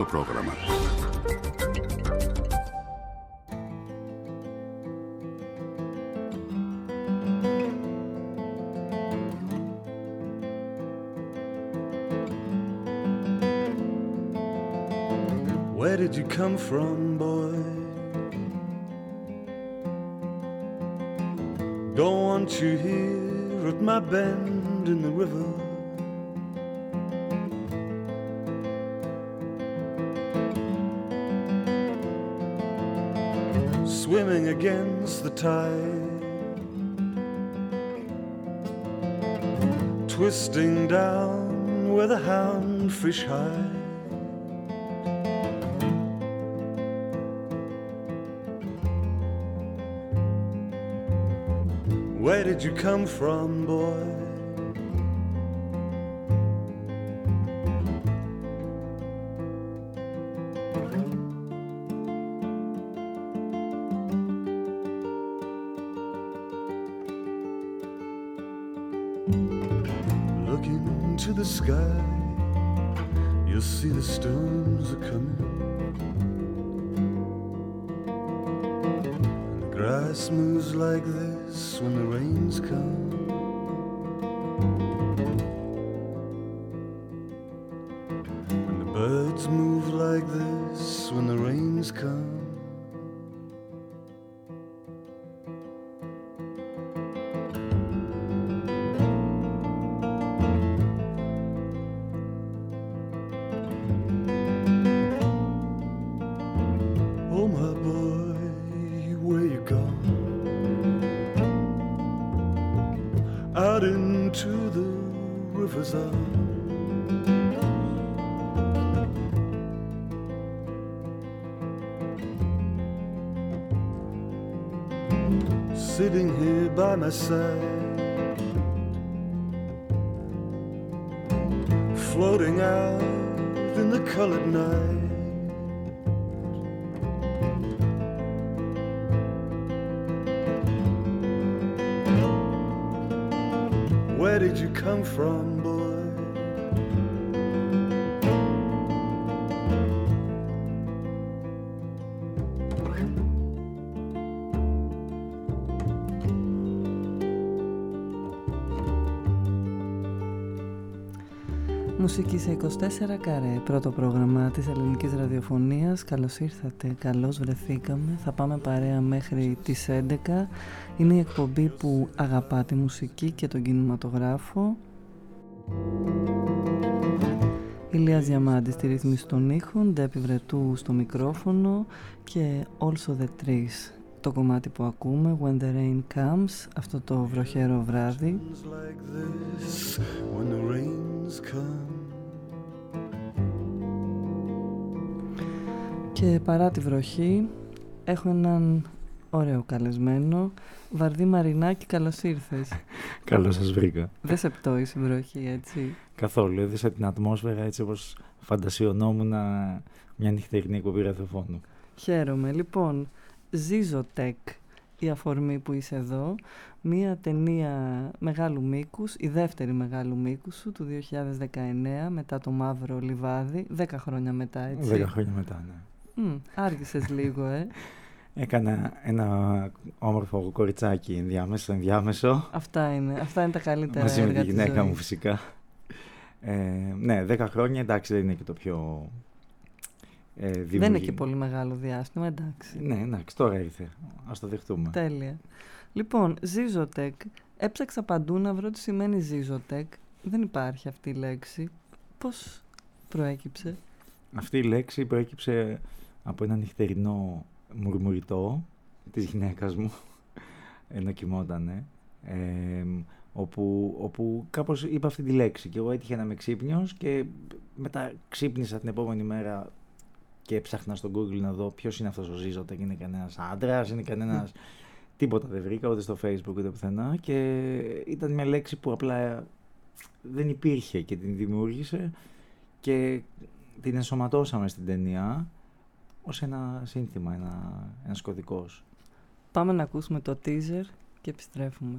πρόγραμμα. Where did you come from, boy? Don't want you here at my bend in the river. Swimming against the tide, twisting down where the houndfish hide. Where did you come from, boy? Looking to the sky, you'll see the storms are coming. Grass moves like this when the rains come. And the birds move like this when the rains come. Oh my boy, where you gone? Out into the river's arms. Sitting here by my side, floating out in the colored night. Where did you come from, boy? Μουσική σε 24 καρέ, πρώτο πρόγραμμα της ελληνικής ραδιοφωνίας. Καλώς ήρθατε, καλώς βρεθήκαμε. Θα πάμε παρέα μέχρι τις 11. Είναι η εκπομπή που αγαπά τη μουσική και τον κινηματογράφο. Ηλίας Διαμάντης στη ρύθμιση των ήχων, Ντέπη Βρετού στο μικρόφωνο και Also the Trees. Το κομμάτι που ακούμε, When the Rain Comes, αυτό το βροχερό βράδυ. Και παρά τη βροχή έχω έναν ωραίο καλεσμένο. Βαρδί Μαρινάκη, καλώς ήρθες. Καλώς σας βρήκα. Δεν σε πτώησε η βροχή, έτσι? Καθόλου, έδωσα την ατμόσφαιρα έτσι όπως φαντασιωνόμουν μια νυχτερινή εκπομπή ραδιοφώνου. Χαίρομαι. Λοιπόν, Zizotech, η αφορμή που είσαι εδώ, μία ταινία μεγάλου μήκους, η δεύτερη μεγάλου μήκους σου του 2019, μετά το Μαύρο Λιβάδι, 10 χρόνια μετά, έτσι. 10 χρόνια μετά, ναι. Άργησες λίγο, Έκανα ένα όμορφο κοριτσάκι ενδιάμεσο. Αυτά είναι τα καλύτερα μαζί έργα με τη γυναίκα της μου φυσικά. Ναι, 10 χρόνια, εντάξει, δεν είναι και το πιο δεν είναι και πολύ μεγάλο διάστημα, εντάξει. Ναι, εντάξει, τώρα ήρθε. Ας το δεχτούμε. Τέλεια. Λοιπόν, Zizotech. Έψαξα παντού να βρω τι σημαίνει Zizotech. Δεν υπάρχει αυτή η λέξη. Πώς προέκυψε? Αυτή η λέξη προέκυψε από ένα νυχτερινό μουρμουριτό της γυναίκας μου, ενώ κοιμότανε, όπου κάπως είπα αυτή τη λέξη και εγώ έτυχε να είμαι ξύπνιος και μετά ξύπνησα την επόμενη μέρα και έψαχνα στο Google να δω ποιος είναι αυτός ο Zizotech. Είναι κανένας άντρας, είναι κανένας... Τίποτα δεν βρήκα, ούτε στο Facebook ούτε πουθενά, και ήταν μια λέξη που απλά δεν υπήρχε και την δημιούργησε και την ενσωματώσαμε στην ταινία ως ένα σύνθημα, ένας κωδικός. Πάμε να ακούσουμε το teaser και επιστρέφουμε.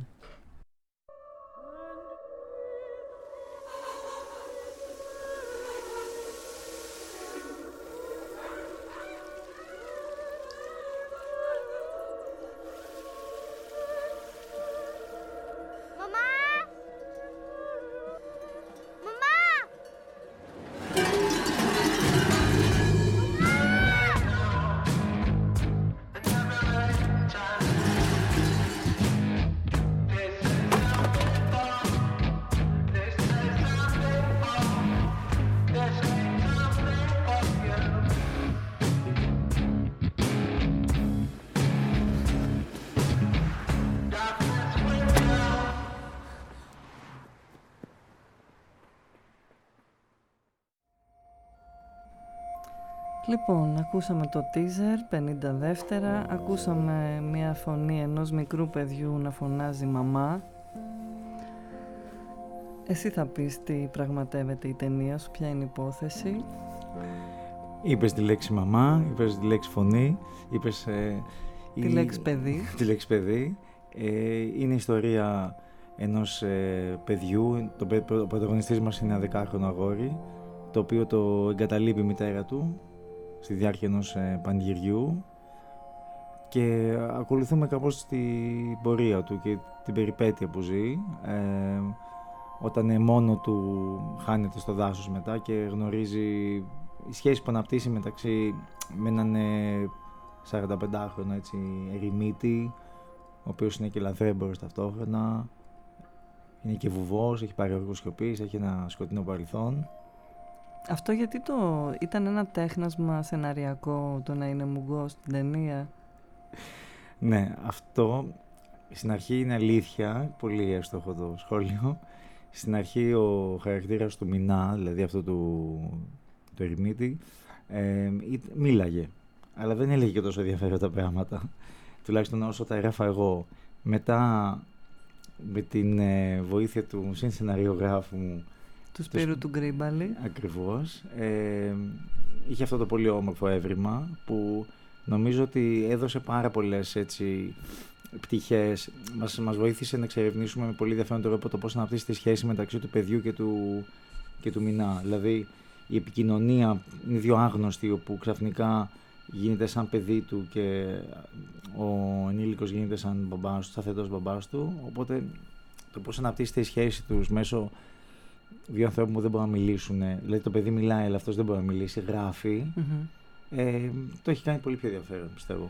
Λοιπόν, ακούσαμε το teaser, 50 δεύτερα, ακούσαμε μια φωνή ενός μικρού παιδιού να φωνάζει μαμά. Εσύ θα πεις τι πραγματεύεται η ταινία σου, ποια είναι η υπόθεση. Είπες τη λέξη μαμά, είπες τη λέξη φωνή, είπες τη λέξη παιδί. Τη λέξη παιδί. Είναι η ιστορία ενός παιδιού, ο πρωταγωνιστής μας είναι ένα 10χρονο αγόρι, το οποίο το εγκαταλείπει η μητέρα του στη διάρκεια ενός πανηγυριού και ακολουθούμε κάπως την πορεία του και την περιπέτεια που ζει όταν μόνο του χάνεται στο δάσος μετά και γνωρίζει η σχέση που αναπτύσσει μεταξύ με έναν 45χρονο έτσι, ερημίτη, ο οποίος είναι και λαθρέμπορος ταυτόχρονα, είναι και βουβός, έχει πάρει όργο σιωπής, έχει ένα σκοτεινό παρελθόν. Αυτό γιατί ήταν ένα τέχνασμα σεναριακό το να είναι μουγκός στην ταινία? Ναι, αυτό στην αρχή είναι αλήθεια, πολύ εύστοχο το σχόλιο. Στην αρχή ο χαρακτήρας του Μινά, δηλαδή αυτό του ερημίτη, μίλαγε, αλλά δεν έλεγε και τόσο ενδιαφέροντα πράγματα, τουλάχιστον όσο τα έγραφα εγώ. Μετά, με την βοήθεια του συνσεναριογράφου μου, του Σπύρου του Γκρίμπαλη, ακριβώς, είχε αυτό το πολύ όμορφο έβριμα που νομίζω ότι έδωσε πάρα πολλές έτσι πτυχές, μας βοήθησε να εξερευνήσουμε με πολύ ενδιαφέρον τρόπο το πώς αναπτύσσει τη σχέση μεταξύ του παιδιού και του Μινά. Δηλαδή η επικοινωνία είναι δύο άγνωστοι, όπου ξαφνικά γίνεται σαν παιδί του και ο ενήλικος γίνεται σαν μπαμπάς του, σαν θετός μπαμπάς του, οπότε το πώς αναπτύσσεται η σχέση τους μέσω δύο ανθρώπων που δεν μπορούν να μιλήσουν, δηλαδή το παιδί μιλάει αλλά αυτός δεν μπορεί να μιλήσει, γράφει, το έχει κάνει πολύ πιο ενδιαφέρον, πιστεύω.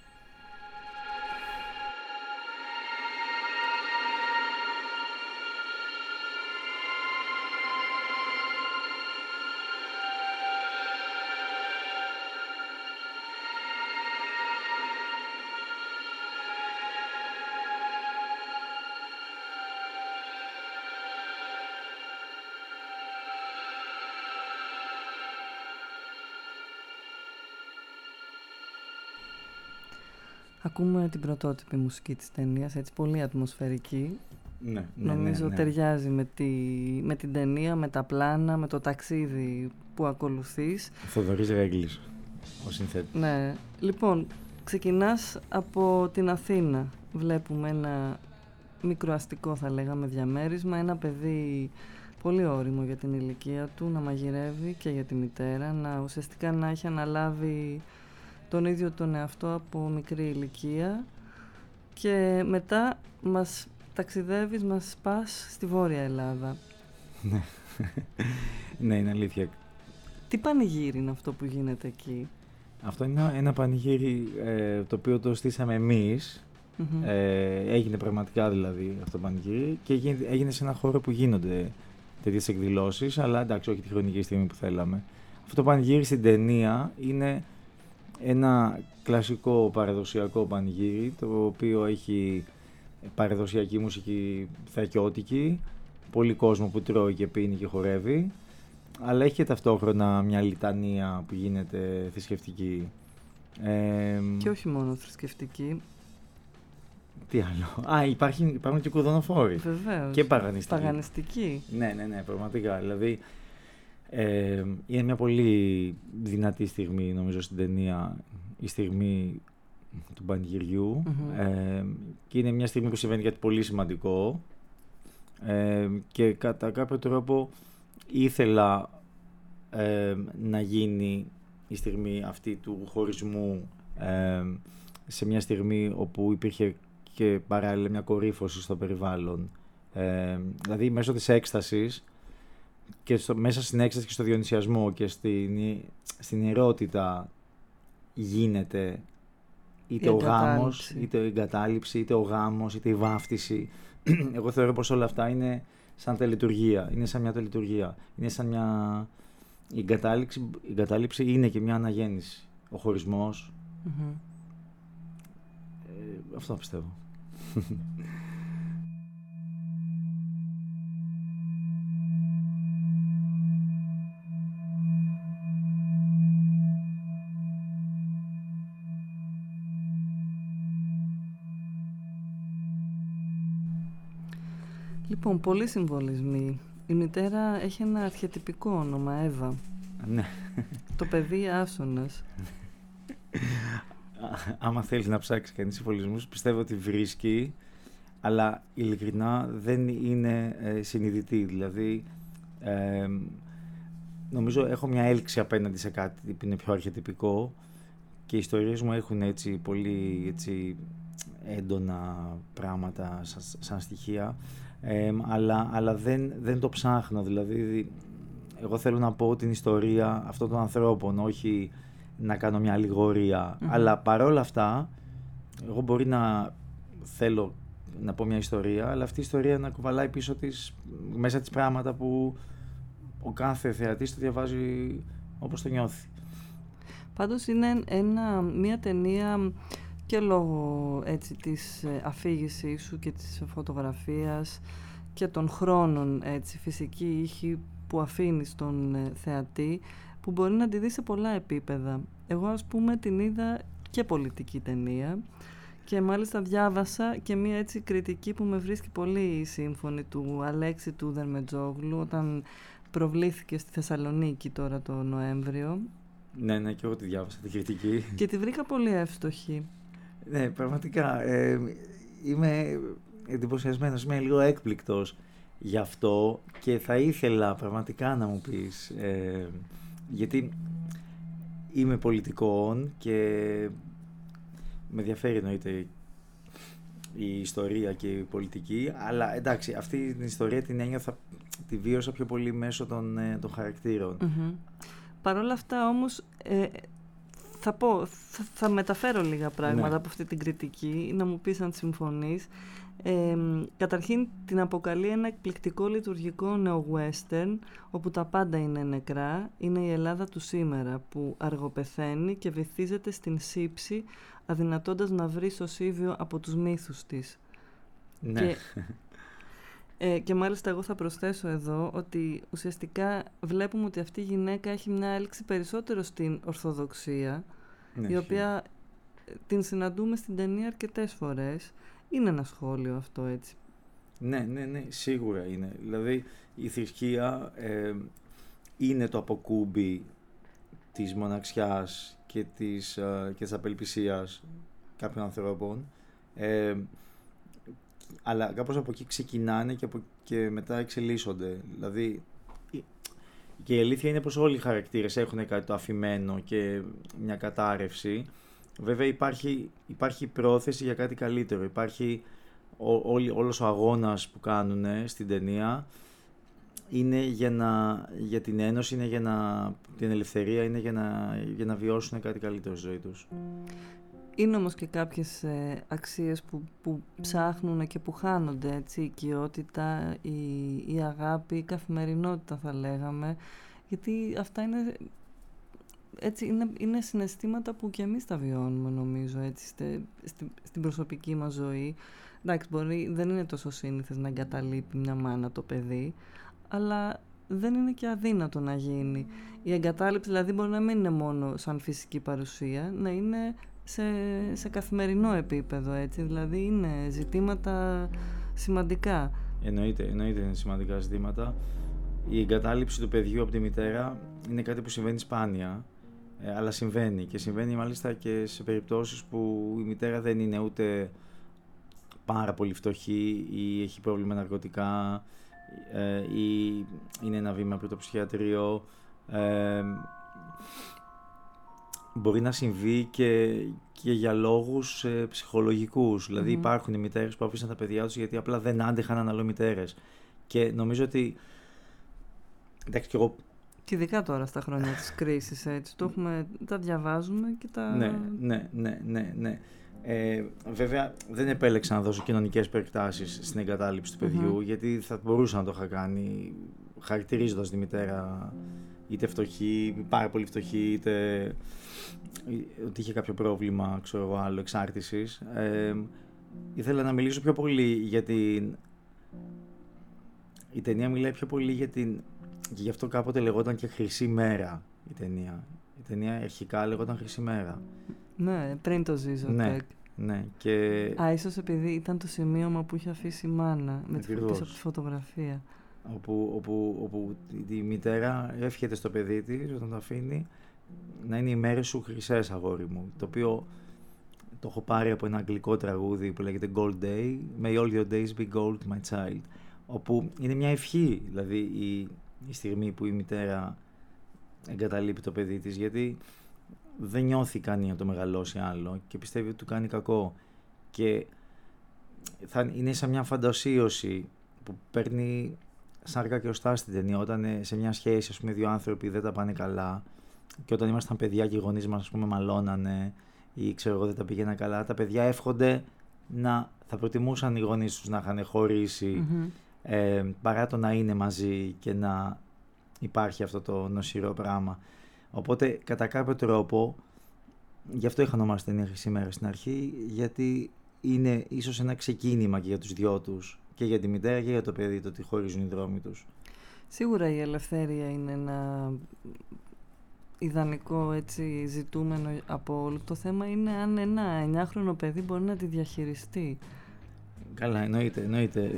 Ακούμε την πρωτότυπη μουσική της ταινίας, έτσι πολύ ατμοσφαιρική. Ναι, νομίζω ναι. Ταιριάζει με την ταινία, με τα πλάνα, με το ταξίδι που ακολουθείς. Θοδωρής Ρέγκλης, ο συνθέτης. Ναι. Λοιπόν, ξεκινάς από την Αθήνα. Βλέπουμε ένα μικροαστικό, θα λέγαμε, διαμέρισμα. Ένα παιδί πολύ ώριμο για την ηλικία του, να μαγειρεύει και για τη μητέρα, ουσιαστικά να έχει αναλάβει τον ίδιο τον εαυτό από μικρή ηλικία, και μετά μας ταξιδεύεις, μας πας στη Βόρεια Ελλάδα. Ναι, ναι, είναι αλήθεια. Τι πανηγύρι είναι αυτό που γίνεται εκεί? Αυτό είναι ένα πανηγύρι το οποίο το στήσαμε εμείς. Έγινε πραγματικά δηλαδή αυτό το πανηγύρι και έγινε σε ένα χώρο που γίνονται τέτοιες εκδηλώσεις, αλλά εντάξει, όχι τη χρονική στιγμή που θέλαμε. Αυτό το πανηγύρι στην ταινία είναι ένα κλασικό παραδοσιακό πανηγύρι, το οποίο έχει παραδοσιακή μουσική θρακιώτικη, πολύ κόσμο που τρώει και πίνει και χορεύει, αλλά έχει και ταυτόχρονα μια λιτανία που γίνεται θρησκευτική. Και όχι μόνο θρησκευτική. Τι άλλο? Υπάρχουν και κουδονοφόροι. Βεβαίως. Και παγανιστικοί. Παγανιστικοί. Ναι, πραγματικά. Δηλαδή, είναι μια πολύ δυνατή στιγμή, νομίζω, στην ταινία, η στιγμή του πανηγυριού. Και είναι μια στιγμή που συμβαίνει κάτι πολύ σημαντικό. Και κατά κάποιο τρόπο ήθελα να γίνει η στιγμή αυτή του χωρισμού σε μια στιγμή όπου υπήρχε και παράλληλα μια κορύφωση στο περιβάλλον. Δηλαδή μέσω της έκστασης και μέσα στην έκσταση και στο διονυσιασμό και στην ιερότητα γίνεται είτε ο γάμος, είτε η εγκατάλειψη, είτε ο γάμος, είτε η βάφτιση. Εγώ θεωρώ πως όλα αυτά είναι σαν τελετουργία, είναι σαν μια τελετουργία, είναι σαν μια... Η εγκατάλειψη είναι και μια αναγέννηση, ο χωρισμός. Αυτό πιστεύω. Λοιπόν, πολλοί συμβολισμοί. Η μητέρα έχει ένα αρχετυπικό όνομα, Εύα. Ναι. Το παιδί Άσονας. Άμα θέλει να ψάξει κανείς συμβολισμούς, πιστεύω ότι βρίσκει, αλλά ειλικρινά δεν είναι συνειδητή. Δηλαδή, νομίζω έχω μια έλξη απέναντι σε κάτι που είναι πιο αρχετυπικό και οι ιστορίες μου έχουν έτσι πολύ έτσι, έντονα πράγματα σαν στοιχεία, αλλά δεν το ψάχνω. Δηλαδή, εγώ θέλω να πω την ιστορία αυτών των ανθρώπων, όχι να κάνω μια αλληγορία. Αλλά παρόλα αυτά, εγώ μπορεί να θέλω να πω μια ιστορία, αλλά αυτή η ιστορία να κουβαλάει πίσω της, μέσα της πράγματα που ο κάθε θεατής το διαβάζει όπως το νιώθει. Πάντως είναι μια ταινία και λόγω έτσι, της αφήγησής σου και της φωτογραφίας και των χρόνων, έτσι, φυσική ήχη που αφήνει στον θεατή, που μπορεί να τη δει σε πολλά επίπεδα. Εγώ, ας πούμε, την είδα και πολιτική ταινία και μάλιστα διάβασα και μία έτσι κριτική που με βρίσκει πολύ σύμφωνη, του Αλέξη του Δερμετζόγλου, όταν προβλήθηκε στη Θεσσαλονίκη τώρα το Νοέμβριο. Ναι, και εγώ τη διάβασα την κριτική. Και τη βρήκα πολύ εύστοχη. Ναι, πραγματικά. Είμαι εντυπωσιασμένος, είμαι λίγο έκπληκτος γι' αυτό και θα ήθελα πραγματικά να μου πεις, γιατί είμαι πολιτικών και με ενδιαφέρει εννοείται η ιστορία και η πολιτική, αλλά εντάξει, αυτή την ιστορία την ένιωθα, τη βίωσα πιο πολύ μέσω των χαρακτήρων. Παρ' όλα αυτά όμως θα μεταφέρω λίγα πράγματα από αυτή την κριτική, να μου πεις αν συμφωνείς. Καταρχήν την αποκαλεί ένα εκπληκτικό λειτουργικό νεο-western, όπου τα πάντα είναι νεκρά. Είναι η Ελλάδα του σήμερα που αργοπεθαίνει και βυθίζεται στην σύψη, αδυνατώντας να βρει σωσίβιο από τους μύθους της. Ναι. Και μάλιστα εγώ θα προσθέσω εδώ ότι ουσιαστικά βλέπουμε ότι αυτή η γυναίκα έχει μια έλξη περισσότερο στην Ορθοδοξία, η οποία την συναντούμε στην ταινία αρκετές φορές. Είναι ένα σχόλιο αυτό, έτσι. Ναι, σίγουρα είναι. Δηλαδή η θρησκεία είναι το αποκούμπι της μοναξιάς και της απελπισίας κάποιων ανθρώπων, αλλά κάπως από εκεί ξεκινάνε και μετά εξελίσσονται. Δηλαδή και η αλήθεια είναι πως όλοι οι χαρακτήρες έχουν κάτι το αφημένο και μια κατάρρευση. Βέβαια υπάρχει πρόθεση για κάτι καλύτερο. Υπάρχει όλος ο αγώνας που κάνουν στην ταινία είναι για την ένωση, είναι για την ελευθερία, είναι για να βιώσουν κάτι καλύτερο στη ζωή τους. Είναι όμως και κάποιες αξίες που ψάχνουν και που χάνονται, έτσι, η οικειότητα, η αγάπη, η καθημερινότητα θα λέγαμε, γιατί αυτά είναι... Έτσι, είναι συναισθήματα που και εμείς τα βιώνουμε, νομίζω, έτσι, στην προσωπική μας ζωή. Εντάξει, δεν είναι τόσο σύνηθες να εγκαταλείπει μια μάνα το παιδί, αλλά δεν είναι και αδύνατο να γίνει. Η εγκατάλειψη δηλαδή μπορεί να μην είναι μόνο σαν φυσική παρουσία, να είναι σε καθημερινό επίπεδο, έτσι, δηλαδή είναι ζητήματα σημαντικά. Εννοείται είναι σημαντικά ζητήματα. Η εγκατάλειψη του παιδιού από τη μητέρα είναι κάτι που συμβαίνει σπάνια, αλλά συμβαίνει και συμβαίνει μάλιστα και σε περιπτώσεις που η μητέρα δεν είναι ούτε πάρα πολύ φτωχή ή έχει πρόβλημα ναρκωτικά ή είναι ένα βήμα πριν το ψυχιατρίο. Μπορεί να συμβεί και για λόγους ψυχολογικούς. Δηλαδή υπάρχουν οι μητέρες που αφήσαν τα παιδιά τους γιατί απλά δεν άντεχαν να είναι άλλο μητέρες. Και νομίζω ότι... Εντάξει, και εγώ... Και ειδικά τώρα στα χρόνια της κρίσης, έτσι, τα διαβάζουμε και τα... Ναι. Βέβαια δεν επέλεξα να δώσω κοινωνικές περικτάσεις στην εγκατάλειψη του παιδιού, γιατί θα μπορούσα να το είχα κάνει χαρακτηρίζοντας τη μητέρα είτε φτωχή, πάρα πολύ φτωχή, είτε ότι είχε κάποιο πρόβλημα, ξέρω εγώ, άλλο εξάρτησης. Ήθελα να μιλήσω πιο πολύ για την... Η ταινία μιλάει πιο πολύ για την... Και γι' αυτό κάποτε λεγόταν και Χρυσή Μέρα η ταινία. Η ταινία αρχικά λεγόταν Χρυσή Μέρα. Ναι, πριν το Ζίζοτεκ. Ναι, και... ίσως επειδή ήταν το σημείωμα που είχε αφήσει η μάνα πίσω από τη φωτογραφία. Όπου η μητέρα εύχεται στο παιδί της όταν το αφήνει να είναι οι μέρες σου χρυσές, αγόρι μου, το οποίο το έχω πάρει από ένα αγγλικό τραγούδι που λέγεται Gold Day, May all your days be gold, my child, όπου είναι μια ευχή, δηλαδή η στιγμή που η μητέρα εγκαταλείπει το παιδί της, γιατί δεν νιώθει κανεί να το μεγαλώσει άλλο και πιστεύει ότι του κάνει κακό, και είναι σαν μια φαντασίωση που παίρνει σάρκα και οστά στην ταινία, όταν σε μια σχέση, ας πούμε, δύο άνθρωποι δεν τα πάνε καλά, και όταν ήμασταν παιδιά και οι γονείς μας, ας πούμε, μαλώνανε ή ξέρω εγώ δεν τα πήγαιναν καλά, τα παιδιά εύχονται θα προτιμούσαν οι γονείς τους να είχαν χωρίσει, παρά το να είναι μαζί και να υπάρχει αυτό το νοσηρό πράγμα. Οπότε κατά κάποιο τρόπο, γι' αυτό είχα ονομάσει την ταινία Χρυσή Μέρα στην αρχή, γιατί είναι ίσως ένα ξεκίνημα και για τους δυο τους, και για τη μητέρα και για το παιδί, το ότι χωρίζουν οι δρόμοι τους. Σίγουρα η ελευθερία είναι ένα ιδανικό έτσι ζητούμενο από όλο. Το θέμα είναι αν ένα 9χρονο παιδί μπορεί να τη διαχειριστεί. Καλά, εννοείται.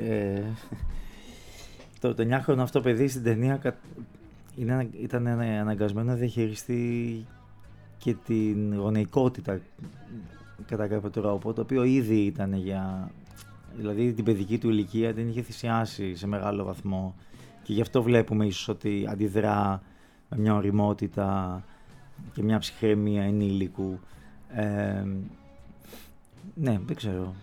Το 9χρονο αυτό παιδί στην ταινία ήταν αναγκασμένο να διαχειριστεί και την γονεϊκότητα κατά κάποιο τρόπο, το οποίο ήδη ήταν δηλαδή την παιδική του ηλικία την είχε θυσιάσει σε μεγάλο βαθμό, και γι' αυτό βλέπουμε ίσως ότι αντιδρά με μια ωριμότητα και μια ψυχραιμία ενήλικου. Ναι, δεν ξέρω.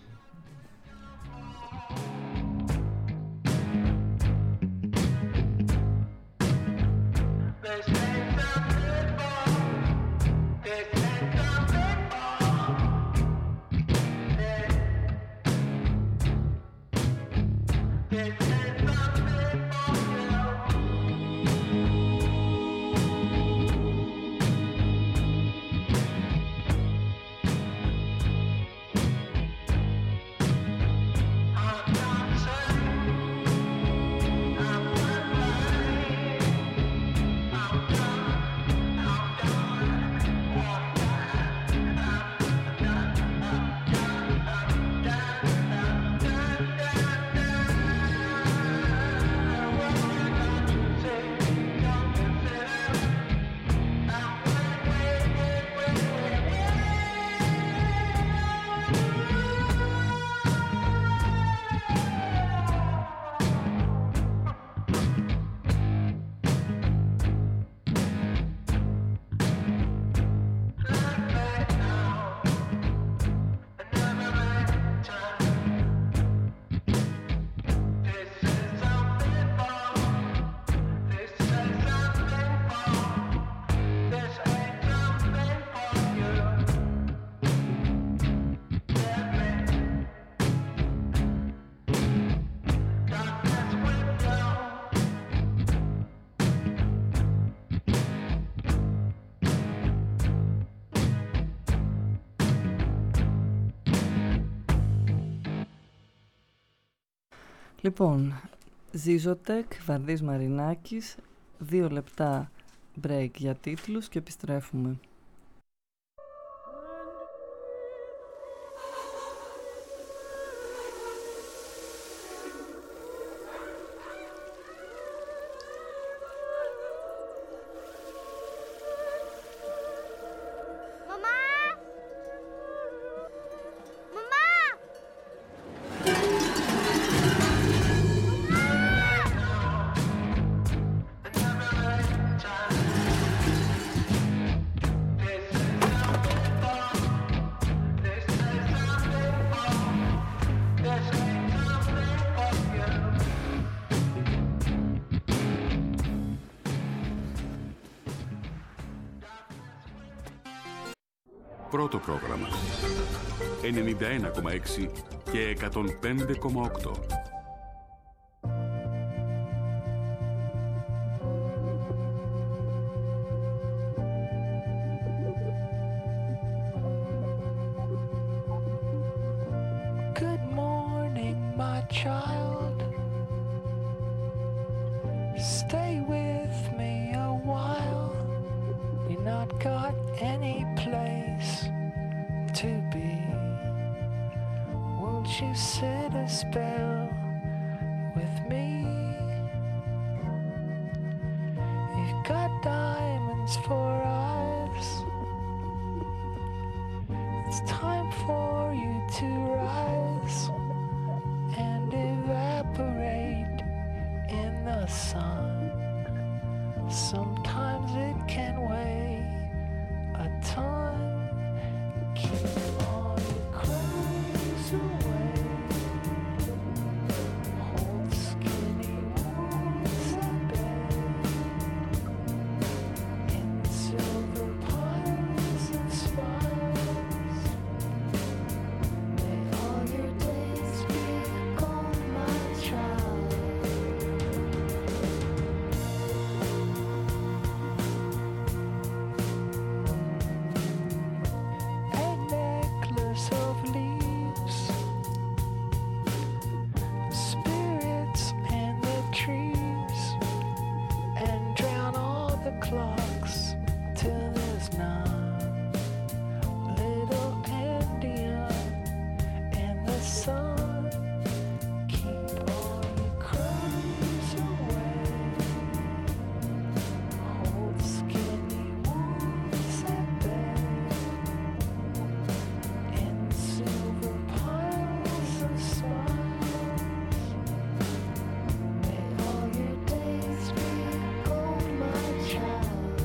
Λοιπόν, Ζίζοτεκ, Βαρδής Μαρινάκης, 2 λεπτά break για τίτλους και επιστρέφουμε. Πρώτο πρόγραμμα 91,6 και 105,8. Good morning, my child. Stay with me a while. You're not got any place to be. you sit a spell with me? You've got diamonds for eyes. It's time for you to rise and evaporate in the sun. Sometimes it can weigh a ton. Keep all your cries away. Hold skinny wounds at bay in silver piles and spires. May all your days be gold, my child. A necklace of leaves, spirits and the trees, and drown all the clocks till there's none. Little India and the sun, keep all your cries away. Hold skinny wounds at bay in silver piles of smiles. May all your days be gold, my child.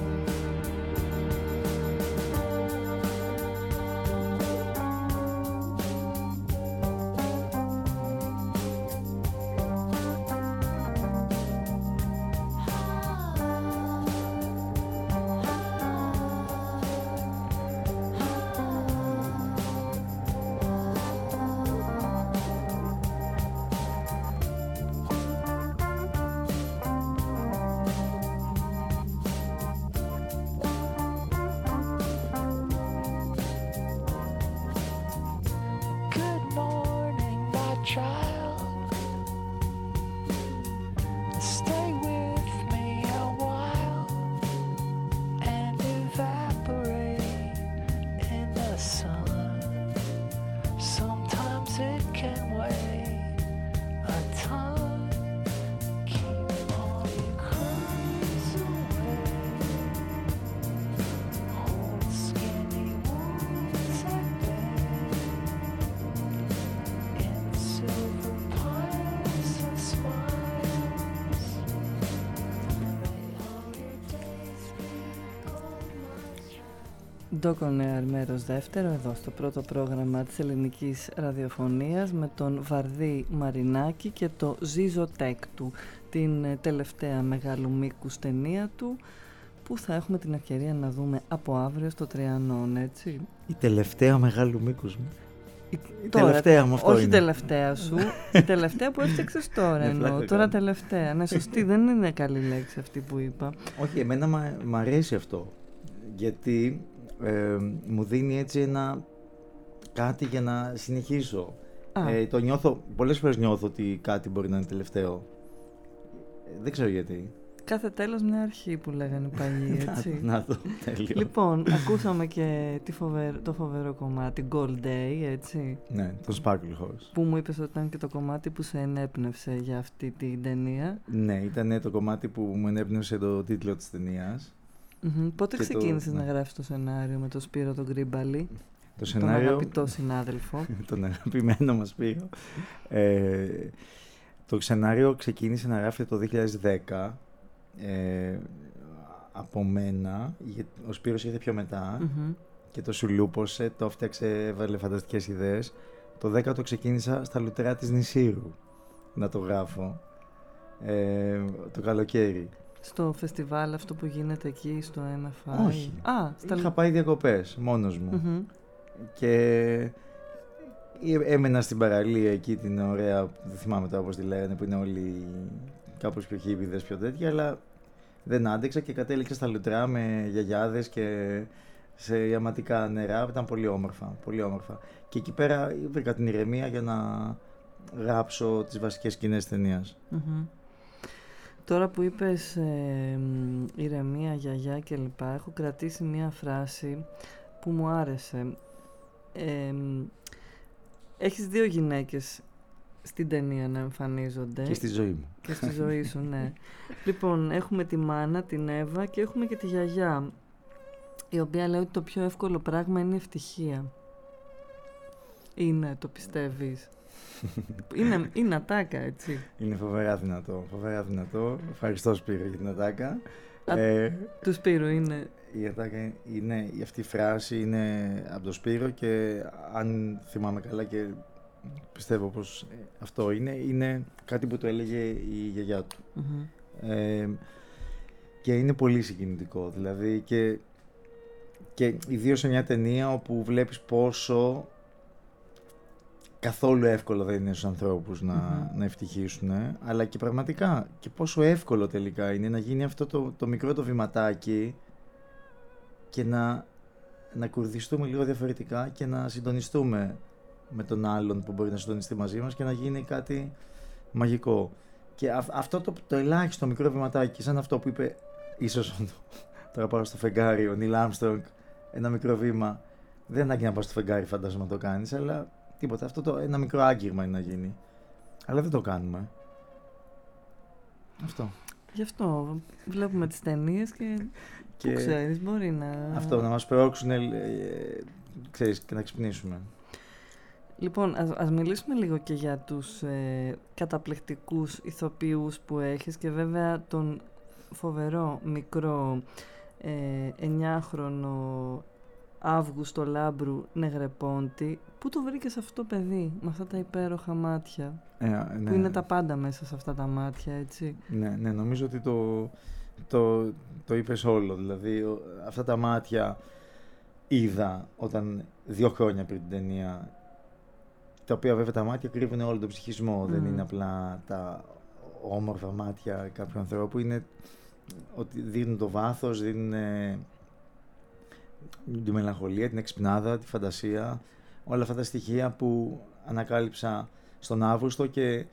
Good morning, my child. Stay with me a while and evaporate in the sun. Sometimes it can weigh a ton. Keep all your cries away. Hold skinny wounds at bay in silver piles and smiles. May all your days be gold, my child. Ντόκονεαρ μέρος δεύτερο, εδώ στο πρώτο πρόγραμμα της ελληνικής ραδιοφωνίας με τον Βαρδί Μαρινάκη και το Ζίζο Τεκ του, την τελευταία μεγάλου μήκους ταινία του που θα έχουμε την ευκαιρία να δούμε από αύριο στο Τριανόν, έτσι. Η τελευταία μεγάλου μήκους μου. Η Τώρα, τελευταία μου αυτό όχι είναι. τελευταία σου, η τελευταία που έφτιαξες τώρα Ναι, εννοώ, πλάκα τώρα κάνω. τελευταία. Ναι, σωστή, δεν είναι καλή λέξη αυτή που είπα. Όχι, εμένα μ' αρέσει αυτό. Γιατί μου δίνει έτσι ένα κάτι για να συνεχίσω. Το νιώθω, πολλές φορές νιώθω ότι κάτι μπορεί να είναι τελευταίο. Δεν ξέρω γιατί. Κάθε τέλος μια αρχή που λέγανε οι παλιοί, έτσι. Να το τέλειο. Λοιπόν, ακούσαμε και το φοβερό κομμάτι Gold Day, έτσι. Ναι, το Sparkle Horse. Που μου είπες ότι ήταν και το κομμάτι που σε ενέπνευσε για αυτή την ταινία. Ναι, ήταν το κομμάτι που μου ενέπνευσε το τίτλο της ταινίας. Πότε ξεκίνησες ναι. να γράφεις το σενάριο με τον Σπύρο τον Γκρίμπαλη, Το σενάριο, τον αγαπητό συνάδελφο. τον αγαπημένο μας Σπύρο. Το σενάριο ξεκίνησε να γράφει το 2010 από μένα. Ο Σπύρος ήρθε πιο μετά και το σουλούπωσε, το έφτιαξε, έβαλε φανταστικές ιδέες. Το 10 το ξεκίνησα στα λουτερά της Νησίρου να το γράφω το καλοκαίρι. Στο φεστιβάλ αυτό που γίνεται εκεί στο MFI. Όχι. Στα... Είχα πάει διακοπές μόνος μου και έμενα στην παραλία εκεί την ωραία, δεν θυμάμαι τώρα πώς τη λέγανε, που είναι όλοι κάπως πιο χίπηδες, πιο τέτοια, αλλά δεν άντεξα και κατέληξα στα λουτρά με γιαγιάδες και σε ιαματικά νερά. Ήταν πολύ όμορφα, πολύ όμορφα. Και εκεί πέρα βρήκα την ηρεμία για να γράψω τις βασικές σκηνές ταινίας. Τώρα που είπες ηρεμία, γιαγιά κλπ, έχω κρατήσει μία φράση που μου άρεσε. Έχεις 2 γυναίκες στην ταινία να εμφανίζονται. Και στη ζωή μου. Και στη ζωή σου, ναι. Λοιπόν, έχουμε τη μάνα, την Εύα, και έχουμε και τη γιαγιά, η οποία λέει ότι το πιο εύκολο πράγμα είναι η ευτυχία. Είναι, το πιστεύεις? είναι ατάκα, έτσι. Είναι φοβερά δυνατό. Ευχαριστώ, Σπύρο, για την ατάκα. Του Σπύρου είναι. Η ατάκα είναι, αυτή η φράση είναι από τον Σπύρο, και αν θυμάμαι καλά και πιστεύω πως αυτό είναι κάτι που το έλεγε η γιαγιά του. Και είναι πολύ συγκινητικό, δηλαδή, και ιδίως σε μια ταινία όπου βλέπεις πόσο καθόλου εύκολο δεν είναι στους ανθρώπους να ευτυχήσουν, αλλά και πραγματικά και πόσο εύκολο τελικά είναι να γίνει αυτό το μικρό το βηματάκι και να κουρδιστούμε λίγο διαφορετικά και να συντονιστούμε με τον άλλον που μπορεί να συντονιστεί μαζί μας και να γίνει κάτι μαγικό. Και αυτό το ελάχιστο μικρό βηματάκι, σαν αυτό που είπε ίσως τώρα πάω στο φεγγάρι, ο Νίλ Άρμστρονγκ, ένα μικρό βήμα, δεν ανάγκη να πάω στο φεγγάρι, φαντάζομαι να το κάνεις, αλλά τίποτα, αυτό ένα μικρό άγγιγμα είναι να γίνει. Αλλά δεν το κάνουμε. Αυτό. Γι' αυτό βλέπουμε τις ταινίες και που ξέρεις, μπορεί να... Αυτό, να μας προώξουν, ξέρεις, και να ξυπνήσουμε. Λοιπόν, ας μιλήσουμε λίγο και για τους καταπληκτικούς ηθοποιούς που έχεις, και βέβαια τον φοβερό μικρό 9χρονο Αύγουστο Λάμπρου Νεγρεπόντη. Πού το βρήκες αυτό το παιδί με αυτά τα υπέροχα μάτια, ναι. που είναι τα πάντα μέσα σε αυτά τα μάτια, έτσι? Ναι, νομίζω ότι το είπες όλο. Δηλαδή, αυτά τα μάτια είδα όταν 2 χρόνια πριν την ταινία, τα οποία βέβαια τα μάτια κρύβουν όλο τον ψυχισμό. Δεν είναι απλά τα όμορφα μάτια κάποιου ανθρώπου, είναι ότι δίνουν το βάθος, δίνουν τη μελαγχολία, την εξυπνάδα, τη φαντασία, όλα αυτά τα στοιχεία που ανακάλυψα στον Αύγουστο και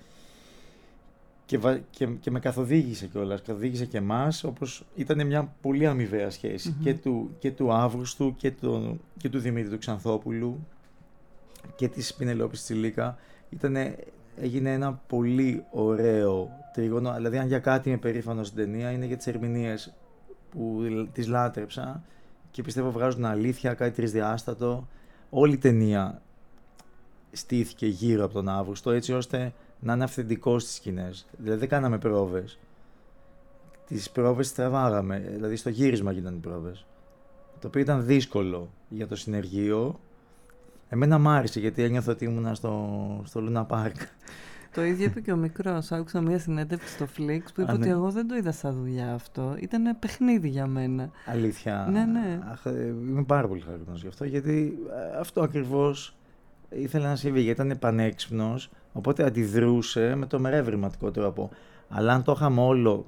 με καθοδήγησε κιόλας, καθοδήγησε και εμάς, όπως ήταν μια πολύ αμοιβαία σχέση και του Αύγουστου και του Δημήτρη του Ξανθόπουλου και της Πινελόπης Τσιλίκα. Έγινε ένα πολύ ωραίο τρίγωνο, δηλαδή αν για κάτι είμαι περήφανος στην ταινία είναι για τις ερμηνείες που τις λάτρεψα και πιστεύω βγάζουν αλήθεια, κάτι τρισδιάστατο. Όλη η ταινία στήθηκε γύρω από τον Αύγουστο, έτσι ώστε να είναι αυθεντικός στις σκηνές. Δηλαδή δεν κάναμε πρόβες. Τις πρόβες τις τραβάγαμε, δηλαδή στο γύρισμα γίνανε οι πρόβες. Το οποίο ήταν δύσκολο για το συνεργείο. Εμένα μ' άρεσε γιατί ένιωθα ότι ήμουνα στο Λούνα Πάρκ. Το ίδιο είπε και ο μικρός. Άκουσα μια συνέντευξη στο Flix που είπε ότι εγώ δεν το είδα σαν δουλειά αυτό. Ήταν παιχνίδι για μένα. Αλήθεια. Ναι. Είμαι πάρα πολύ χαρούμενος γι' αυτό, γιατί αυτό ακριβώς ήθελε να συμβεί. Γιατί ήταν πανέξυπνος, οπότε αντιδρούσε με το μερευρηματικό τρόπο. Αλλά αν το είχαμε όλο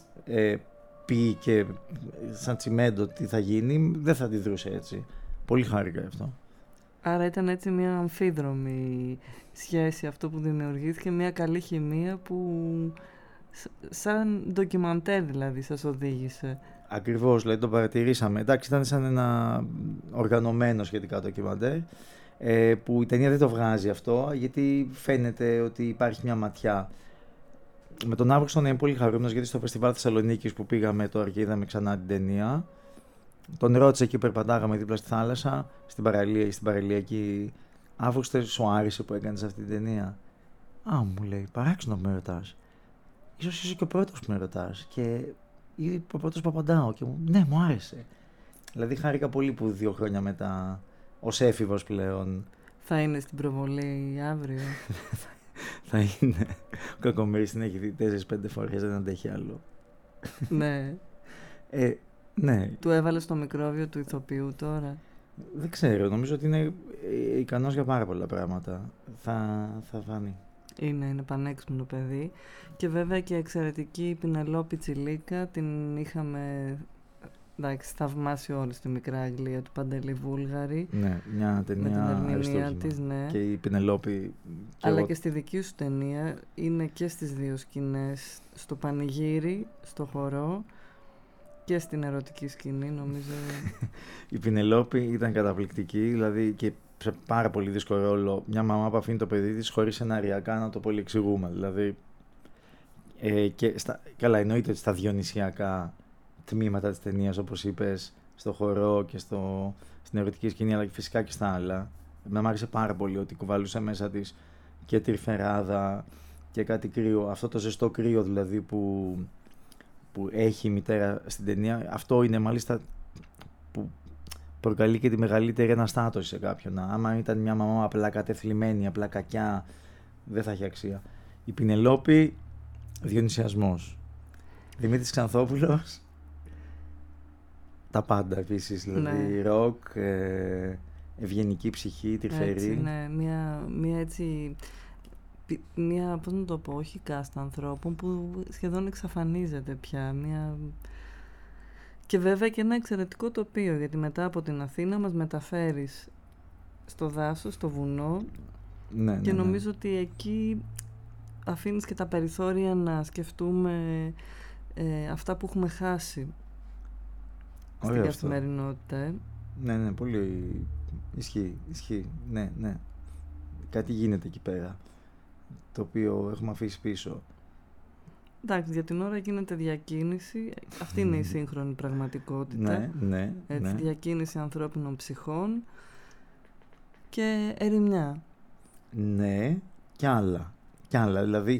πει και σαν τσιμέντο τι θα γίνει, δεν θα αντιδρούσε έτσι. Πολύ χάρηκα γι' αυτό. Άρα ήταν έτσι μια αμφίδρομη σχέση αυτό που δημιουργήθηκε, μια καλή χημεία που σαν ντοκιμαντέρ δηλαδή σας οδήγησε. Ακριβώς, δηλαδή το παρατηρήσαμε. Εντάξει, ήταν σαν ένα οργανωμένο σχετικά ντοκιμαντέρ, που η ταινία δεν το βγάζει αυτό, γιατί φαίνεται ότι υπάρχει μια ματιά. Με τον Αύγουστο να είμαι πολύ χαρούμενος, γιατί στο φεστιβάλ Θεσσαλονίκης που πήγαμε τώρα και είδαμε ξανά την ταινία, τον ρώτησε εκεί που περπατάγαμε δίπλα στη θάλασσα, στην παραλία εκεί, Αύγουστε, σου άρεσε που έκανες αυτή την ταινία? Α, μου λέει, παράξενο που με ρωτάς. Ίσως είσαι και ο πρώτος που με ρωτάς. Ή ο πρώτος που απαντάω. Και ναι, μου άρεσε. Δηλαδή χάρηκα πολύ που 2 χρόνια μετά, ως έφηβος πλέον. Θα είναι στην προβολή αύριο. Θα είναι. Ο Κακομοίρης την έχει δει 4-5 φορές, δεν αντέχει άλλο. Ναι. Ναι. Του έβαλες το μικρόβιο του ηθοποιού τώρα? Δεν ξέρω, νομίζω ότι είναι ικανός για πάρα πολλά πράγματα. Θα φανεί. Είναι πανέξυπνο παιδί. Και βέβαια και εξαιρετική η Πινελόπη Τσιλίκα, την είχαμε θαυμάσει όλοι στη Μικρά Αγγλία, του Παντελή Βούλγαρη. Ναι, μια ταινία με την ερμηνεία της, ναι. Και η Πινελόπη. Αλλά και στη δική σου ταινία είναι και στις 2 σκηνές, στο πανηγύρι, στο χορό και στην ερωτική σκηνή, νομίζω. Η Πινελόπη ήταν καταπληκτική, δηλαδή, και σε πάρα πολύ δύσκολο ρόλο μια μαμά που αφήνει το παιδί της χωρίς σεναριακά να το πολυεξηγούμε. Δηλαδή, καλά, εννοείται ότι στα διονυσιακά τμήματα της ταινίας, όπως είπες, στο χορό και στην ερωτική σκηνή, αλλά και φυσικά και στα άλλα, με άρεσε πάρα πολύ ότι κουβαλούσε μέσα της και τρυφεράδα και κάτι κρύο, αυτό το ζεστό κρύο δηλαδή που έχει η μητέρα στην ταινία. Αυτό είναι μάλιστα που προκαλεί και τη μεγαλύτερη αναστάτωση σε κάποιον. Άμα ήταν μια μαμά απλά κατεθλιμμένη, απλά κακιά, δεν θα έχει αξία. Η Πινελόπη, διονυσιασμός. Δημήτρης Ξανθόπουλος, τα πάντα επίσης, δηλαδή ροκ, ευγενική ψυχή, τρυφερή. Έτσι, ναι, μια έτσι, πώς να το πω, όχι κάστα ανθρώπων που σχεδόν εξαφανίζεται πια, και βέβαια και ένα εξαιρετικό τοπίο, γιατί μετά από την Αθήνα μας μεταφέρεις στο δάσος, στο βουνό, ναι, και ναι, νομίζω ότι εκεί αφήνεις και τα περιθώρια να σκεφτούμε αυτά που έχουμε χάσει στην καθημερινότητα. Ναι, πολύ ισχύει, ναι. Κάτι γίνεται εκεί πέρα, το οποίο έχουμε αφήσει πίσω. Εντάξει, για την ώρα γίνεται διακίνηση. Αυτή είναι η σύγχρονη πραγματικότητα. Ναι. Έτσι, διακίνηση ανθρώπινων ψυχών και ερημιά. Ναι, κι άλλα. Δηλαδή,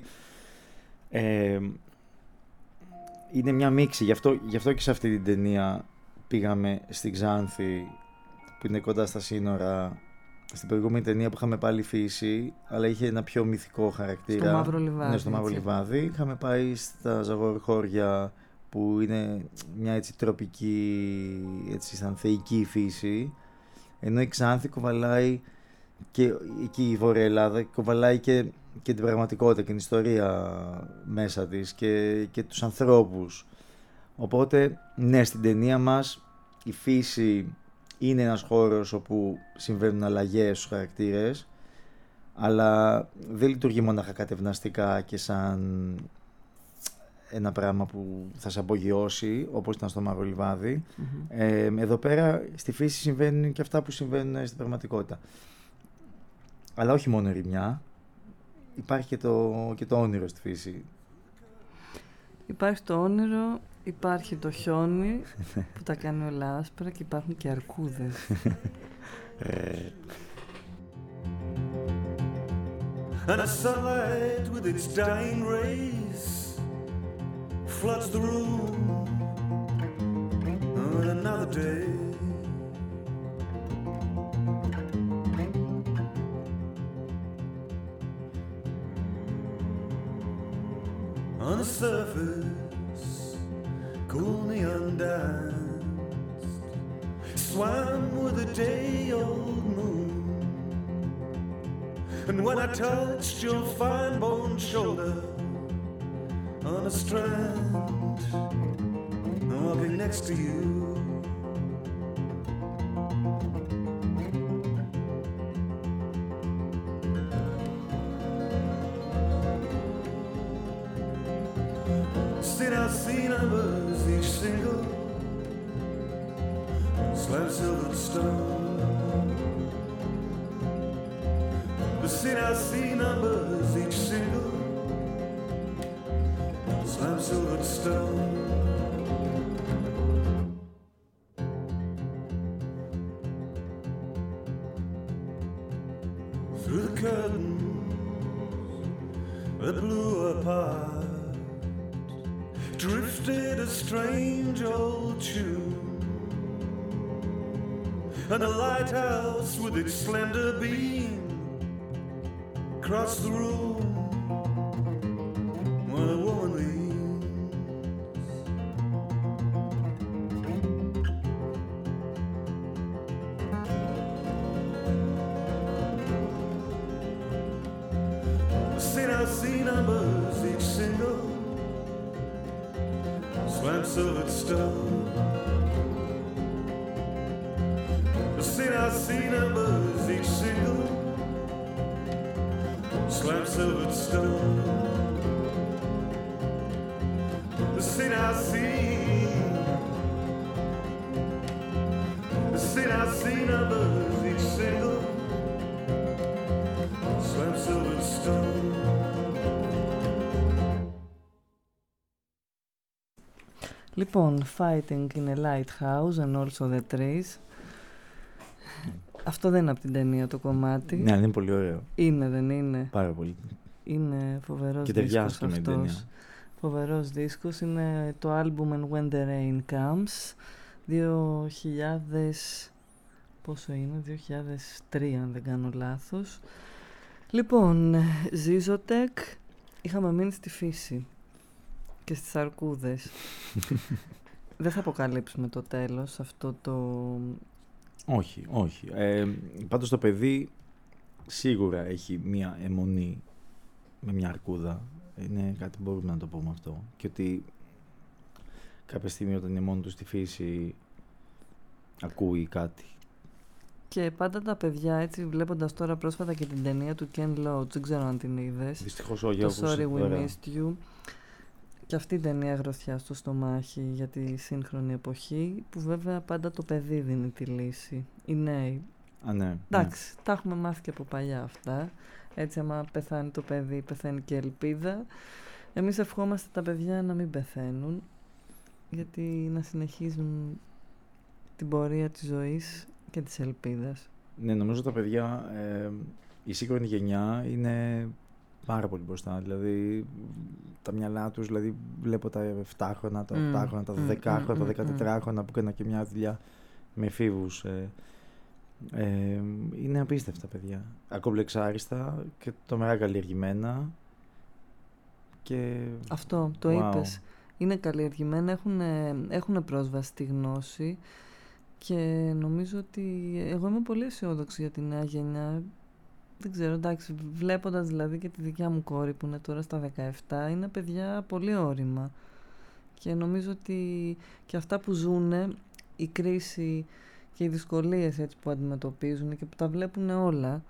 είναι μια μίξη. Γι' αυτό και σε αυτή την ταινία πήγαμε στην Ξάνθη, που είναι κοντά στα σύνορα. Στην προηγούμενη ταινία που είχαμε πάλι φύση, αλλά είχε ένα πιο μυθικό χαρακτήρα. Στο Μαύρο Λιβάδι. Ναι, στο Μαύρο Λιβάδι. Είχαμε πάει στα Ζαγορχώρια, που είναι μια έτσι τροπική, έτσι σαν θεϊκή φύση. Ενώ η Ξάνθη κουβαλάει, και εκεί η Βόρεια Ελλάδα κουβαλάει και την πραγματικότητα και την ιστορία μέσα της και τους ανθρώπους. Οπότε, ναι, στην ταινία μας η φύση είναι ένας χώρος όπου συμβαίνουν αλλαγές στους χαρακτήρες, αλλά δεν λειτουργεί μονάχα κατευναστικά και σαν ένα πράγμα που θα σε απογειώσει, όπως ήταν στο Μαύρο Λιβάδι. Εδώ πέρα στη φύση συμβαίνουν και αυτά που συμβαίνουν στην πραγματικότητα. Αλλά όχι μόνο ερημιά, υπάρχει και το όνειρο στη φύση. Υπάρχει το όνειρο, υπάρχει το χιόνι που τα κάνει όλα άσπρα, και υπάρχουν και αρκούδες. And a sunlight with its dying rays floods the room on another day. On the surface, cool neon danced, swam with a day-old moon. And when I touched your fine-boned shoulder on a strand, walking next to you, see numbers, each single slab silvered stone. The sin I see numbers, each single slab silvered stone. Through the curtains that blew apart, drifted a strange old tune, and a lighthouse with its slender beam across the room where a woman leans. Seen I see numbers, each single slab silvered stone. I see numbers, each single slab silvered stone. The sin I see numbers, each single Λοιπόν, Fighting in a Lighthouse and also the Trees. Αυτό δεν είναι από την ταινία το κομμάτι. Ναι, είναι πολύ ωραίο. Είναι, δεν είναι? Πάρα πολύ. Είναι φοβερός και δίσκος με την ταινία. Φοβερός δίσκος. Είναι το album And When the Rain Comes. 2000... Πόσο είναι? 2003 αν δεν κάνω λάθος. Λοιπόν, Ζίζοτεκ. Είχαμε μείνει στη φύση και στις αρκούδες. Δεν θα αποκαλύψουμε το τέλος αυτό το... Όχι. Πάντως το παιδί σίγουρα έχει μία αιμονή με μια αρκούδα. Είναι κάτι που μπορούμε να το πούμε αυτό. Και ότι κάποια στιγμή όταν είναι μόνο του στη φύση ακούει κάτι. Και πάντα τα παιδιά, έτσι βλέποντας τώρα πρόσφατα και την ταινία του Ken Loach, δεν ξέρω αν την είδες. Δυστυχώς όχι. Το Sorry We Missed You. Και αυτή η ταινία γροθιά στο στομάχι για τη σύγχρονη εποχή, που βέβαια πάντα το παιδί δίνει τη λύση. Οι νέοι. Ναι. Εντάξει, τα έχουμε μάθει και από παλιά αυτά. Έτσι, άμα πεθάνει το παιδί, πεθαίνει και ελπίδα. Εμείς ευχόμαστε τα παιδιά να μην πεθαίνουν, γιατί να συνεχίζουν την πορεία της ζωής και της ελπίδας. Ναι, νομίζω τα παιδιά, η σύγχρονη γενιά είναι πάρα πολύ μπροστά. Δηλαδή, τα μυαλά τους, δηλαδή, βλέπω τα 7χρονα, τα 8χρονα, τα 10χρονα, τα 14χρονα που έκανα και μια δουλειά με εφήβους. Είναι απίστευτα παιδιά. Ακομπλεξάριστα και τρομερά καλλιεργημένα. Και... Αυτό, το είπες. Είναι καλλιεργημένα, έχουν πρόσβαση στη γνώση και νομίζω ότι εγώ είμαι πολύ αισιόδοξη για τη νέα γενιά. Δεν ξέρω, εντάξει, βλέποντας δηλαδή και τη δικιά μου κόρη που είναι τώρα στα 17, είναι παιδιά πολύ όρημα. Και νομίζω ότι και αυτά που ζουνε, η κρίση και οι δυσκολίες έτσι που αντιμετωπίζουν και που τα βλέπουν όλα,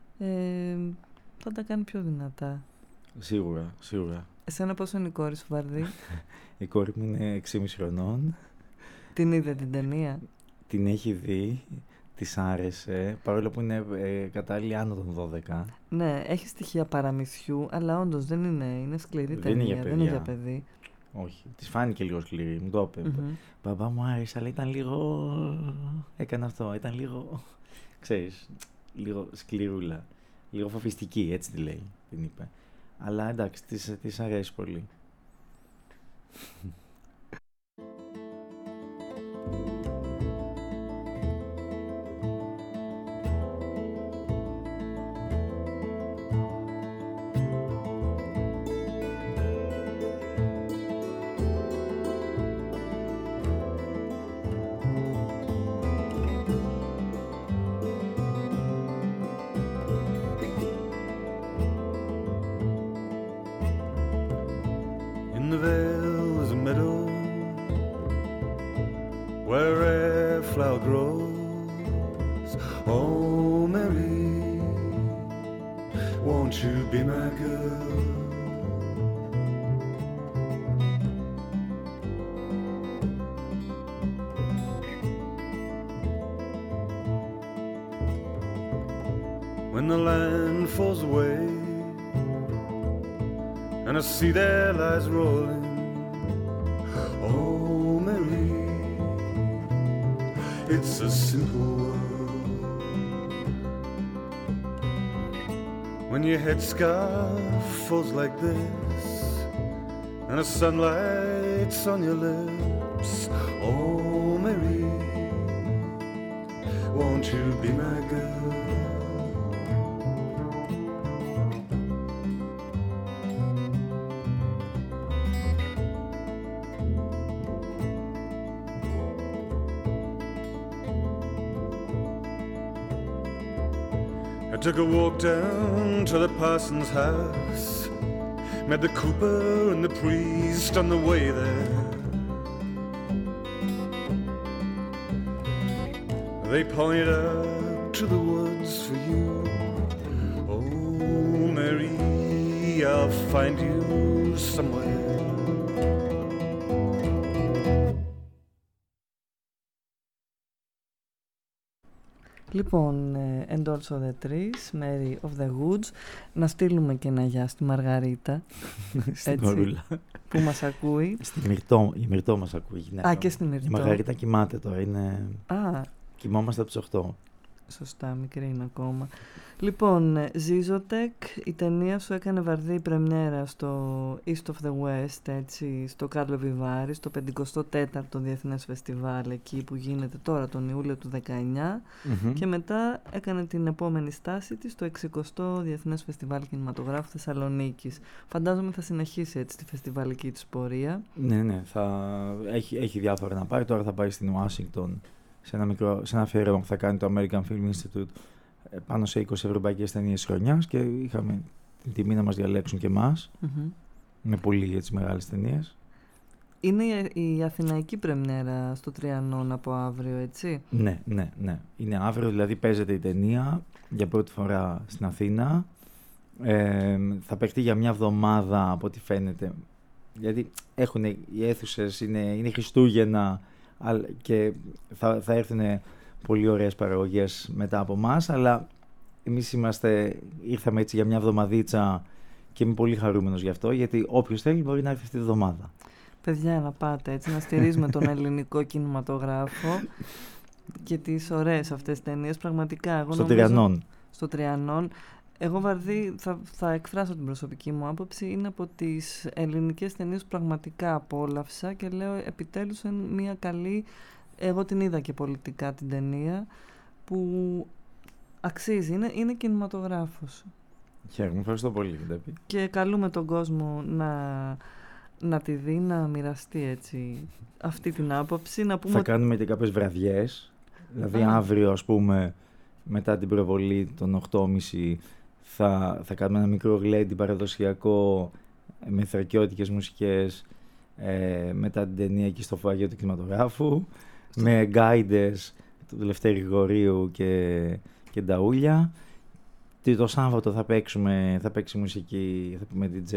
θα τα κάνει πιο δυνατά. Σίγουρα. Εσένα πόσο είναι η κόρη σου, Βαρδί? Η κόρη μου είναι 6,5 χρονών. Την είδε την ταινία? Την έχει δει, της άρεσε, παρόλο που είναι κατάλληλη άνω των 12. Ναι, έχει στοιχεία παραμυθιού, αλλά όντως δεν είναι σκληρή ταινία, δεν είναι για παιδί. Όχι, της φάνηκε λίγο σκληρή, μου το είπε. Μπαμπά μου άρεσε, αλλά ήταν λίγο... Έκανε αυτό, ήταν λίγο... Ξέρεις, λίγο σκληρούλα. Λίγο φοβιστική, έτσι τη λέει, την είπε. Αλλά εντάξει, της αρέσει πολύ. See their lives rolling. Oh, Mary, it's a simple world. When your headscarf falls like this, and the sunlight's on your lips. Oh, Mary, won't you be my girl? I took a walk down to the parson's house, met the cooper and the priest on the way there. They pointed up to the woods for you. Oh, Mary, I'll find you somewhere. Λοιπόν, And Also the Trees, Mary of the Woods. Να στείλουμε και ένα γεια στη Μαργαρίτα. Στην Μαρούλα. Που μας ακούει. Η Μυρτώ μας ακούει. Ναι, και στην Μυρτώ. Η Μαργαρίτα κοιμάται τώρα. Κοιμόμαστε από τις 8. Σωστά, μικρή είναι ακόμα. Λοιπόν, Ζίζοτεκ, η ταινία σου έκανε βαρδί πρεμιέρα στο East of the West, έτσι, στο Κάρλο Βιβάρι, στο 54ο Διεθνές Φεστιβάλ, εκεί που γίνεται τώρα τον Ιούλιο του 19, και μετά έκανε την επόμενη στάση της στο 60ο Διεθνές Φεστιβάλ Κινηματογράφου Θεσσαλονίκης. Φαντάζομαι θα συνεχίσει έτσι τη φεστιβαλική της πορεία. Ναι, έχει διάφορα να πάει. Τώρα θα πάει στην Ουάσιγκτον σε ένα αφιέρωμα που θα κάνει το American Film Institute πάνω σε 20 ευρωπαϊκές ταινίες χρονιάς, και είχαμε την τιμή να μας διαλέξουν και εμάς με πολύ έτσι μεγάλες ταινίες. Είναι η αθηναϊκή πρεμιέρα στο Τριανόν από αύριο, έτσι? Ναι. Είναι αύριο, δηλαδή παίζεται η ταινία για πρώτη φορά στην Αθήνα. Θα παιχτεί για μια εβδομάδα από ό,τι φαίνεται, γιατί οι αίθουσες είναι Χριστούγεννα και θα έρθουν πολύ ωραίες παραγωγές μετά από εμάς, αλλά εμείς ήρθαμε έτσι για μια εβδομαδίτσα και είμαι πολύ χαρούμενος γι' αυτό, γιατί όποιος θέλει μπορεί να έρθει αυτή τη εβδομάδα. Παιδιά, να πάτε έτσι, να στηρίζουμε τον ελληνικό κινηματογράφο και τις ωραίες αυτές ταινίες, πραγματικά. Στο Τριανόν. Εγώ βαρδί θα εκφράσω την προσωπική μου άποψη, είναι από τις ελληνικές ταινίες που πραγματικά απόλαυσα και λέω επιτέλους μια καλή. Εγώ την είδα και πολιτικά την ταινία, που αξίζει, είναι κινηματογράφος. Χαίρομαι, ευχαριστώ πολύ. Και καλούμε τον κόσμο να τη δει, να μοιραστεί έτσι αυτή την άποψη. Θα κάνουμε και κάποιες βραδιές, δηλαδή αύριο ας πούμε μετά την προβολή των 8.30 θα κάνουμε ένα μικρό γλέντι παραδοσιακό με θρακιώτικες μουσικές μετά την ταινία εκεί στο φαγείο του κινηματογράφου, με γκάιντες του Λευτέρη Γρηγορίου και Νταούλια. Το Σάββατο θα παίξει μουσική, θα πούμε DJ,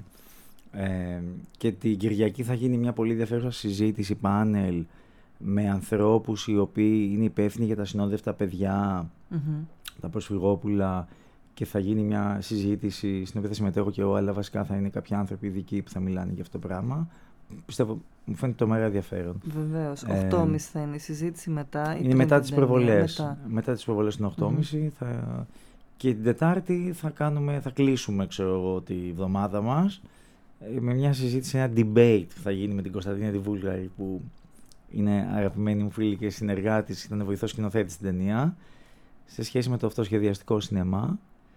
και την Κυριακή θα γίνει μια πολύ ενδιαφέρουσα συζήτηση πάνελ με ανθρώπους οι οποίοι είναι υπεύθυνοι για τα συνόδευτα παιδιά, τα προσφυγόπουλα, και θα γίνει μια συζήτηση στην οποία θα συμμετέχω και εγώ, αλλά βασικά θα είναι κάποιοι άνθρωποι ειδικοί που θα μιλάνε για αυτό το πράγμα. Πιστεύω, μου φαίνεται το μέρα ενδιαφέρον. Βεβαίως. 8.30 θα είναι η συζήτηση μετά. Είναι μετά τις προβολές. Μετά τις προβολές των 8.30 και την Τετάρτη θα κλείσουμε, ξέρω εγώ, τη βδομάδα μας με μια συζήτηση, ένα debate που θα γίνει με την Κωνσταντίνα τη Βούλγαρη, που είναι αγαπημένη μου φίλη και συνεργάτης, ήταν βοηθός σκηνοθέτης στην ταινία, σε σχέση με το αυτοσχεδιαστικό σινεμά.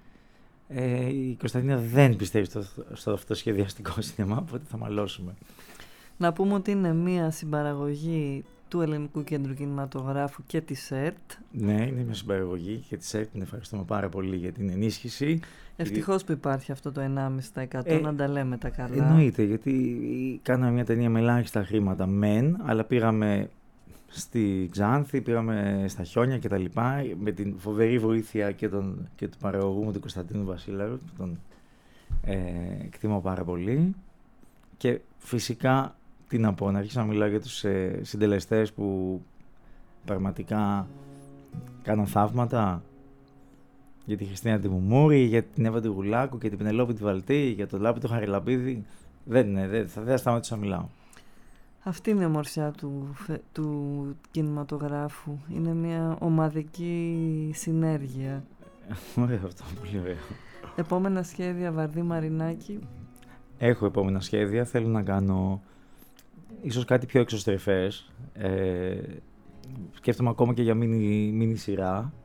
Η Κωνσταντίνα δεν πιστεύει στο αυτοσχεδιαστικό σινεμά, οπότε θα μαλώσουμε. Να πούμε ότι είναι μια συμπαραγωγή του Ελληνικού Κέντρου Κινηματογράφου και της ΕΡΤ. Ναι, είναι μια συμπαραγωγή και της ΕΡΤ. Την ευχαριστούμε πάρα πολύ για την ενίσχυση. Ευτυχώς που υπάρχει αυτό το 1,5%, να τα λέμε τα καλά. Εννοείται, γιατί κάναμε μια ταινία με ελάχιστα χρήματα μεν, αλλά πήγαμε στη Ξάνθη, πήγαμε στα χιόνια κτλ. Με την φοβερή βοήθεια και του παραγωγού μου, του Κωνσταντίνου Βασίλαρου, που τον εκτιμώ πάρα πολύ. Και φυσικά, τι να πω, να αρχίσω να μιλάω για τους συντελεστές που πραγματικά κάναν θαύματα. Για τη Χριστίνα τη Μουμούρη, για την Εύα του Γουλάκου και την Πενελόπη τη Βαλτή, για τον Λάπη του Χαριλαπίδη. Δεν θα σταματήσω να μιλάω. Αυτή είναι η ομορφιά του κινηματογράφου. Είναι μια ομαδική συνέργεια. Ωραίο αυτό, πολύ ωραίο. Επόμενα σχέδια, Βαρδί Μαρινάκη? Έχω επόμενα σχέδια. Θέλω να κάνω ίσως κάτι πιο εξωστρεφές. Σκέφτομαι ακόμα και για μίνι σειρά.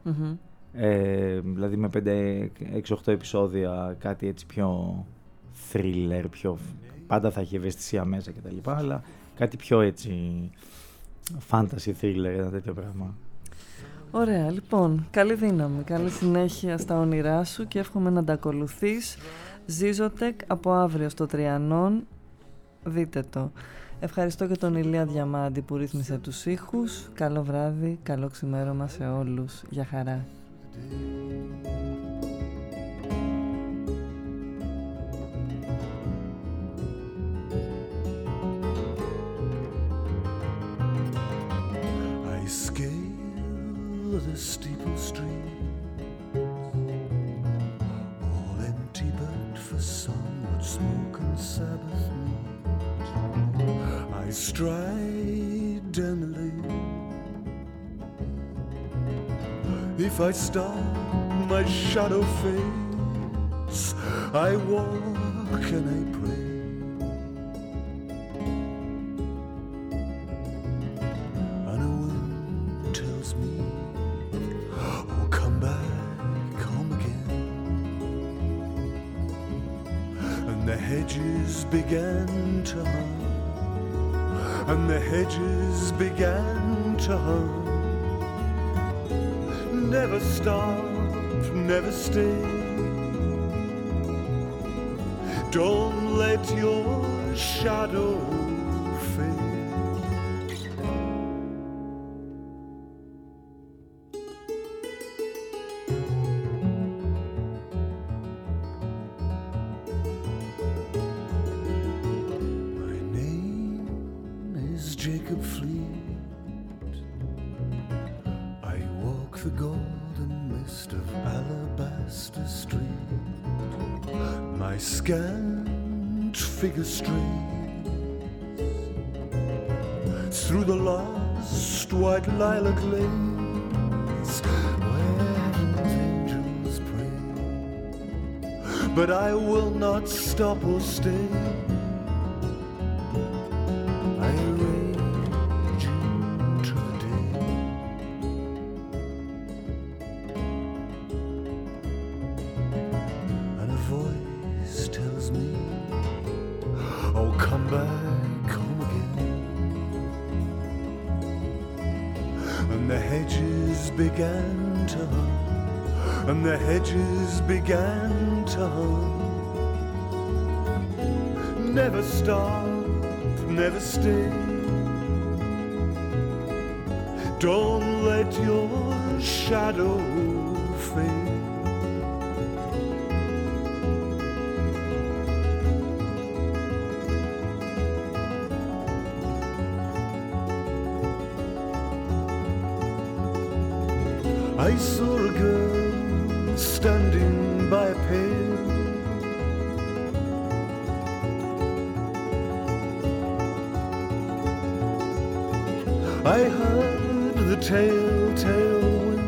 Δηλαδή με 5-6-8 επεισόδια, κάτι έτσι πιο thriller, πάντα θα έχει ευαισθησία μέσα κτλ. Αλλά κάτι πιο έτσι fantasy thriller, ένα τέτοιο πράγμα. Ωραία, λοιπόν, καλή δύναμη, καλή συνέχεια στα όνειρά σου και εύχομαι να τα ακολουθείς. Ζίζοτεκ από αύριο στο Τριανόν, δείτε το. Ευχαριστώ και τον Ηλία Διαμάντη που ρύθμισε τους ήχους. Καλό βράδυ, καλό ξημέρωμα σε όλους. Γεια χαρά. I scale the steeple I stridently. If I stop, my shadow fades. I walk and I pray. And a wind tells me, oh, come back home again. And the hedges began to hum. And the hedges began to hum. Never stop, never stay. Don't let your shadow fade. My name is Jacob Fleet. I walk the golden mist of Alabaster Street. My scant figure strays through the last white lilac lanes where heaven's angels pray. But I will not stop or stay. I rage into the day. And a voice tells me, oh, come back home again. And the hedges began to hum. And the hedges began to hum. Never stop, never stay. Don't let your shadow fade. I saw a girl standing by a pail. I heard the telltale wind